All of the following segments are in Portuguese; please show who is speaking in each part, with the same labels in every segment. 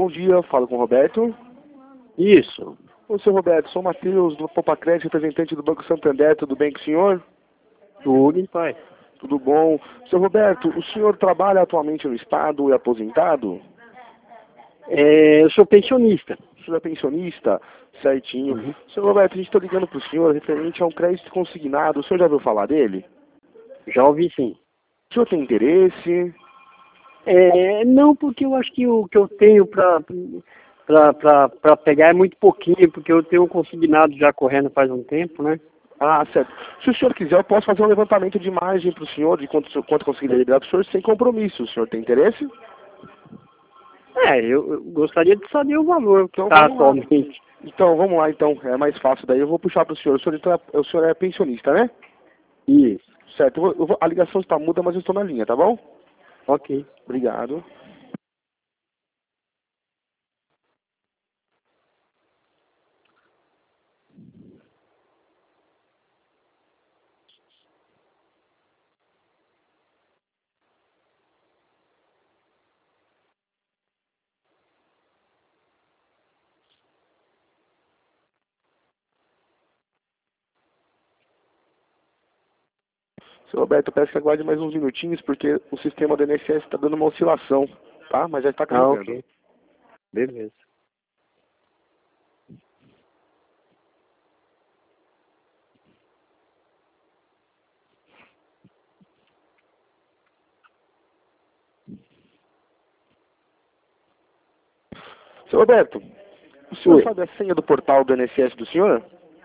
Speaker 1: bom dia. Falo com o Roberto.
Speaker 2: Isso.
Speaker 1: Ô, seu Roberto, sou o Matheus, do Poupa Crédito, representante do Banco Santander. Tudo bem com o senhor?
Speaker 2: Tudo em paz.
Speaker 1: Tudo bom. Seu Roberto, o senhor trabalha atualmente no Estado e é aposentado?
Speaker 2: Eu sou pensionista.
Speaker 1: O senhor é pensionista? Certinho.
Speaker 2: Uhum.
Speaker 1: Seu Roberto, a gente está ligando para o senhor referente a um crédito consignado. O senhor já ouviu falar dele?
Speaker 2: Já ouvi sim.
Speaker 1: O senhor tem interesse?
Speaker 2: Não, porque eu acho que o que eu tenho para pegar é muito pouquinho, porque eu tenho um consignado já correndo faz um tempo, né?
Speaker 1: Ah, certo. Se o senhor quiser, eu posso fazer um levantamento de margem para o senhor, de quanto conseguiria liberar para o senhor, sem compromisso. O senhor tem interesse?
Speaker 2: Eu gostaria de saber o valor que
Speaker 1: Então,
Speaker 2: está
Speaker 1: vamos lá.
Speaker 2: atualmente.
Speaker 1: Então, vamos lá, então. É mais fácil daí. Eu vou puxar para o senhor. O senhor é pensionista, né?
Speaker 2: Isso.
Speaker 1: Certo. A ligação está muda, mas eu estou na linha, tá bom?
Speaker 2: Ok.
Speaker 1: Obrigado. Seu Roberto, peço que aguarde mais uns minutinhos, porque o sistema do INSS está dando uma oscilação, tá? Mas já está carregando.
Speaker 2: Ok. Beleza.
Speaker 1: Seu Roberto, o senhor
Speaker 2: Oi.
Speaker 1: sabe a senha do portal do INSS do senhor?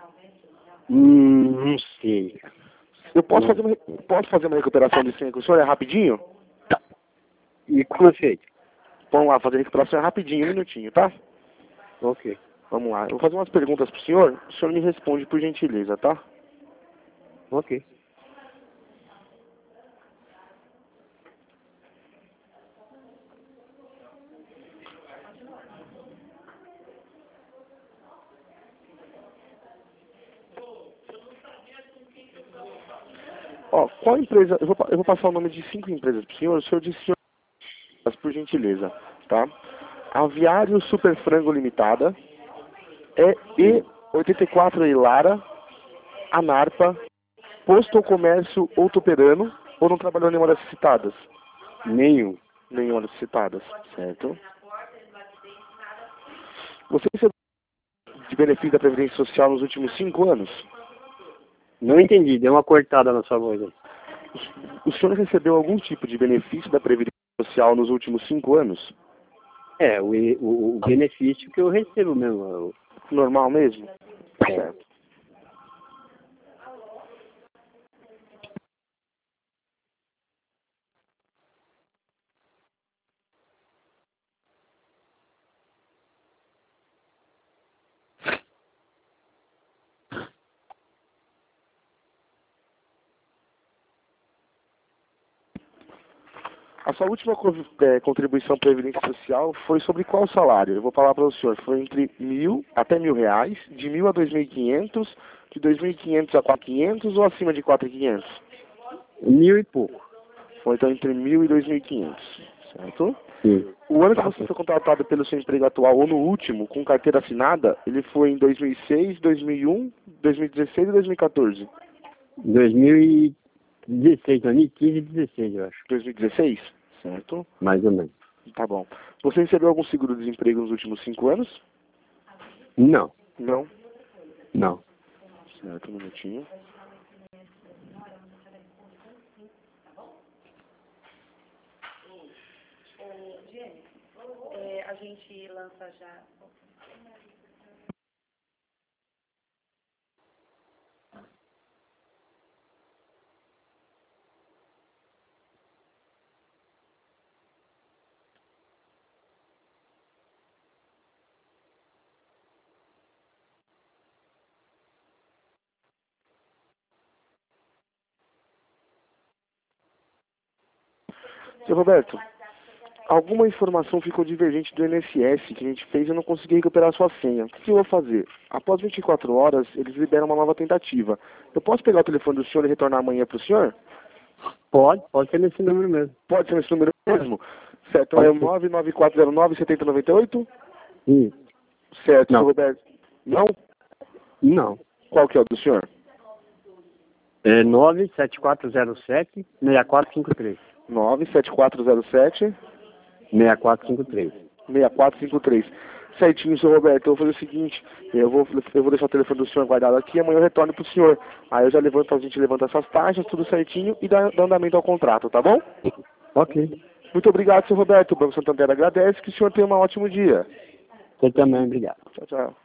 Speaker 2: Não sei.
Speaker 1: Eu posso fazer uma recuperação de senha com o senhor? É rapidinho?
Speaker 2: Tá. E como é feito?
Speaker 1: Vamos lá, fazer a recuperação é rapidinho, um minutinho, tá?
Speaker 2: Ok.
Speaker 1: Vamos lá. Eu vou fazer umas perguntas pro senhor. O senhor me responde por gentileza, tá?
Speaker 2: Ok.
Speaker 1: Ó, qual empresa... Eu vou passar o nome de 5 empresas pro senhor. O senhor diz senhor, por gentileza, tá? Aviário Super Frango Limitada, E84 Ilara, Anarpa, Posto ou Comércio Outoperano, ou não trabalhou nenhuma dessas citadas?
Speaker 2: Nenhum.
Speaker 1: Nenhuma dessas citadas, certo? Você recebeu de benefício da Previdência Social nos últimos 5 anos?
Speaker 2: Não entendi. Deu uma cortada na sua voz aí.
Speaker 1: O senhor recebeu algum tipo de benefício da Previdência Social nos últimos 5 anos?
Speaker 2: O benefício que eu recebo mesmo.
Speaker 1: Normal mesmo?
Speaker 2: É.
Speaker 1: Certo. A sua última contribuição à Previdência Social foi sobre qual salário? Eu vou falar para o senhor. Foi entre 1.000 até R$ 1.000, de 1.000 a 2.500, de 2.500 a 4.500 ou acima de 4.500?
Speaker 2: 1.000 e pouco.
Speaker 1: Foi então entre 1.000 e 2.500, certo?
Speaker 2: Sim.
Speaker 1: O ano que você foi contratado pelo seu emprego atual, ou no último, com carteira assinada, ele foi em 2006, 2001, 2016 e 2014?
Speaker 2: 2016, 2015 e 2016, eu acho.
Speaker 1: 2016? Certo?
Speaker 2: Mais ou menos.
Speaker 1: Tá bom. Você recebeu algum seguro-desemprego nos últimos 5 anos?
Speaker 2: Não.
Speaker 1: Não.
Speaker 2: Não.
Speaker 1: Certo, um minutinho.
Speaker 3: A gente lança já.
Speaker 1: Seu Roberto, alguma informação ficou divergente do INSS que a gente fez e eu não consegui recuperar a sua senha. O que eu vou fazer? Após 24 horas, eles liberam uma nova tentativa. Eu posso pegar o telefone do senhor e retornar amanhã para o senhor?
Speaker 2: Pode ser nesse número mesmo.
Speaker 1: Pode ser nesse número mesmo? Certo, é o 99409-7098?
Speaker 2: Isso.
Speaker 1: Certo,
Speaker 2: Não.
Speaker 1: seu Roberto. Não?
Speaker 2: Não.
Speaker 1: Qual que é o do senhor?
Speaker 2: É 97407-6453.
Speaker 1: 97407
Speaker 2: 6453.
Speaker 1: 6453. Certinho, seu Roberto. Eu vou fazer o seguinte, eu vou deixar o telefone do senhor guardado aqui, amanhã eu retorno pro senhor. Aí eu já levanto, a gente levanta essas taxas, tudo certinho e dá andamento ao contrato, tá bom?
Speaker 2: Ok.
Speaker 1: Muito obrigado, seu Roberto. O Banco Santander agradece, que o senhor tenha um ótimo dia.
Speaker 2: Você também, obrigado.
Speaker 1: Tchau, tchau.